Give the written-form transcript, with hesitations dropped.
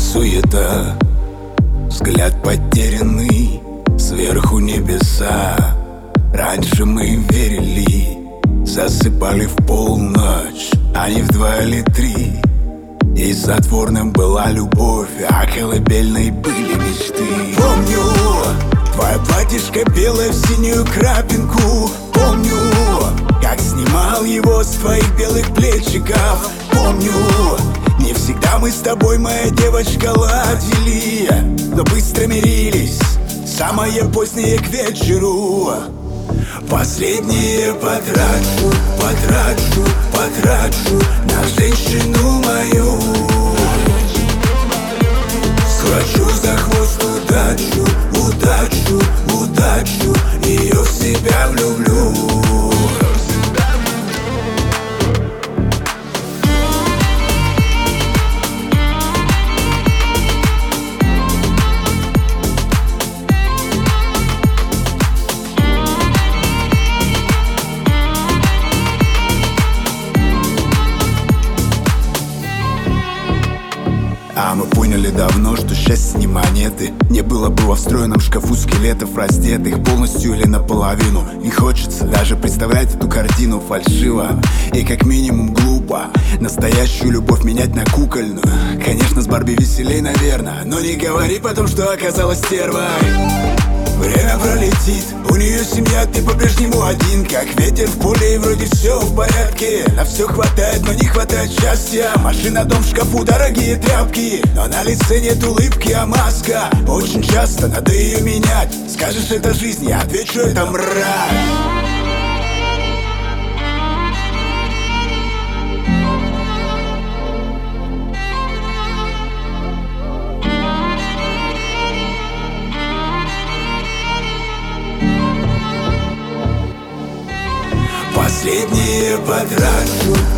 суета, взгляд потерянный, сверху небеса. Раньше мы верили, засыпали в полночь, а не в 2 или 3. И затворным была любовь, а колыбельной были мечты. Помню, твое платьишко белое в синюю крапинку. Помню, как снимал его с твоих белых плечиков. Помню, не всегда мы с тобой, моя девочка, ладили, но быстро мирились, самое позднее к вечеру. Последнее потрачу, потрачу, потрачу на женщину мою. Схвачу за хвост удачу, удачу, удачу, ее в себя влюблю. А мы поняли давно, что счастье не монеты. Не было бы во встроенном шкафу скелетов раздетых полностью или наполовину. Не хочется даже представлять эту картину фальшиво и как минимум глупо. Настоящую любовь менять на кукольную. Конечно, с Барби веселей, наверное, но не говори потом, что оказалась стервой. Время пролетит, у нее семья, ты по-прежнему один. Как ветер в поле, и вроде все в порядке. На все хватает, но не хватает счастья. Машина, дом, в шкафу, дорогие тряпки, но на лице нет улыбки, а маска. Очень часто надо ее менять. Скажешь, это жизнь, я отвечу, это мразь. Последнее потрачу,